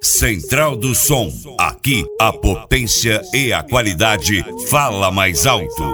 Central do Som. Aqui a potência e a qualidade fala mais alto.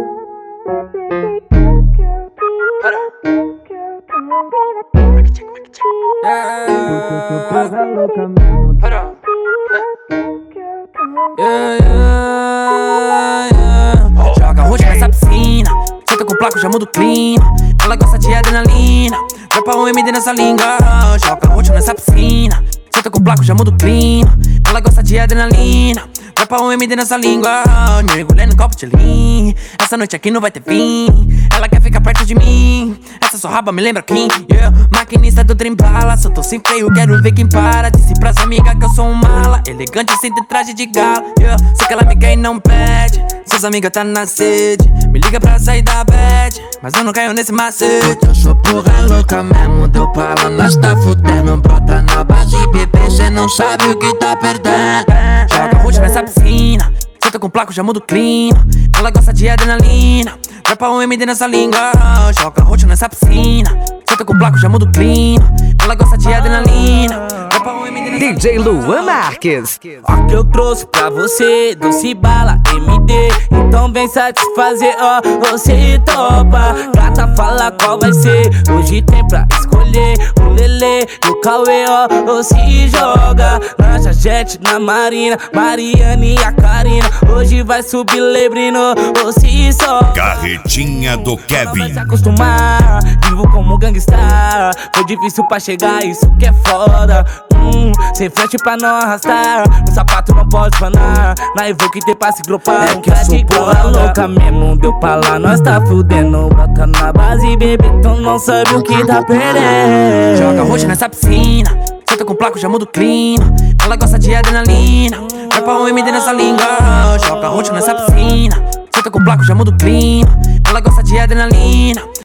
Joga roxo nessa piscina, senta com placo, já muda o clima. Ela gosta de adrenalina, vai pra MD nessa língua. Joga roxo nessa piscina, senta com placo, já muda o clima. Ela gosta de adrenalina, vai pra MD nessa língua. Mergulhando no copo de lean, essa noite aqui não vai ter fim. Ela quer ficar perto de mim, essa sua raba me lembra quem? Maquinista do trem bala, se eu tô sem freio, quero ver quem para. Disse pras amigas que eu sou um mala, elegante sem ter traje de gala. Sei que ela me quer e não pede, seus amigos tá na sede. Me liga pra sair da bad, mas eu não caio nesse macete. Eu sou porra louca mesmo, deu pra lá, nós tá fudendo. Brota na base, bebê, cê não sabe o que tá perdendo. Joga roxo nessa piscina, senta com placo, já muda o clima. Ela gosta de adrenalina, vai pra MD nessa língua. Joga roxo nessa piscina, senta com placo, já muda o clima. Ela gosta de adrenalina, vai pra MD nessa DJ Luan Marques. Ó que eu trouxe pra você, doce bala MD. Então vem satisfazer, ó, você topa. Gata, fala qual vai ser, hoje tem pra escolher. O Lelê e o Cauê, ó, se joga. Na Jajete, na Marina, Mariane e a Karina. Hoje vai subir Lebrino, se soca. Carretinha do Kevin. Vai se acostumar, vivo como gangsta. Foi difícil pra chegar, isso que é foda. Sem frente pra não arrastar, no sapato não pode panar. Na Evoque tem pra se gropar. É que eu sou porra louca mesmo, deu pra lá, nós tá fudendo. Bota na base, bebê, tu não sabe o que tá perdendo. Joga roxo nessa piscina, senta com placo, já muda o clima. Ela gosta de adrenalina, vai pra MD nessa língua. Joga roxo nessa piscina, senta com placo, já muda o clima. Ela gosta de adrenalina.